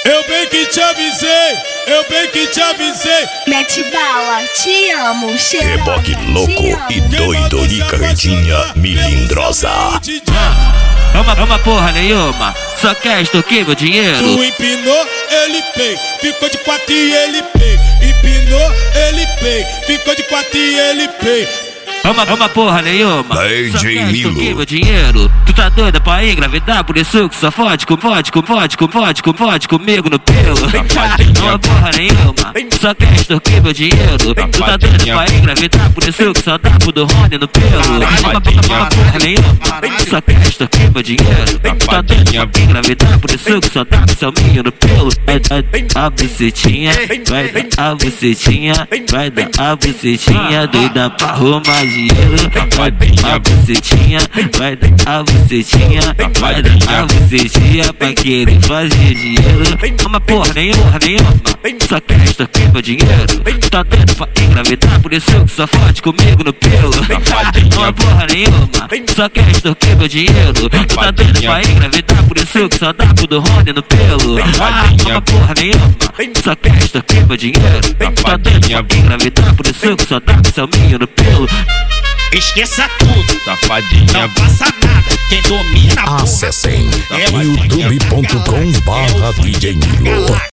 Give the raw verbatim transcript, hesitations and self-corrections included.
Eu bem que te avisei, eu bem que te avisei. Mete bala, te amo, cheira. Reboque louco e doido de carretinha milindrosa. Uma, uma porra nenhuma, só quer extorquir meu dinheiro. Tu empinou, ele pei, ficou de quatro e ele pei. Empinou, ele pei, ficou de quatro e ele pei. Uma, uma porra nenhuma, D J só quer Milo. extorquir meu dinheiro. Tu tá doida pra engravidar, por isso que só fode com, fode com, fode com, fode com, fode comigo no pelo. Uma porra nenhuma, só quer extorquir meu dinheiro. Tu tá doida pra engravidar, por isso que só dá pro do Rony no pelo. Uma, uma porra nenhuma, só quer extorquir meu dinheiro. Tu tá doida pra engravidar, por isso que só dá pro seu minho no pelo. Vai dar a bucetinha, vai dar a bucetinha, vai dar a bucetinha, doida pra arrumar dinheiro. Vai dar a bucetinha, vai dar a bucetinha, vai dar a bucetinha pra querer fazer dinheiro. Uma porra nenhuma, nenhuma, só quer extorquir meu dinheiro. Tá doido pra engravidar, por isso que só fode comigo no pelo. Uma porra nenhuma, só quer extorquir meu dinheiro. Tá doido pra engravidar, por isso que só dá pro do Rony no pelo. Uma porra nenhuma, só quer extorquir meu dinheiro. Tá doido pra engravidar, por isso que só dá pro seu minho no pelo. Esqueça tudo, Safadinha. não passa nada. Quem domina a porra Acessem é o youtube ponto com barra D J Milo.